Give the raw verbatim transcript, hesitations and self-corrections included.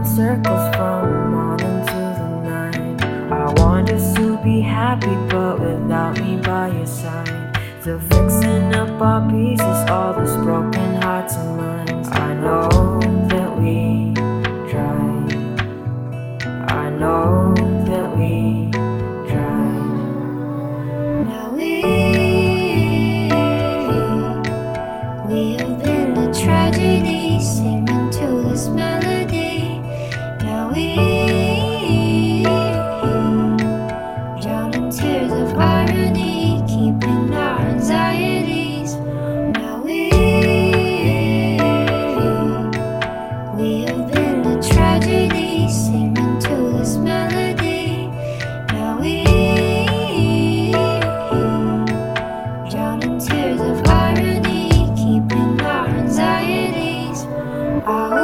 run circles from morning to the night. I want us to be happy, but without me by your side. Still fixing up our pieces, all these broken hearts and minds. I know that we tried. I know that we tried. Now we we have been a tragedy, singing to this melody. Now we drown in tears of irony, keeping our anxieties. Now we we have been a tragedy, singing to this melody. Now we drown in tears of irony, keeping our anxieties. Our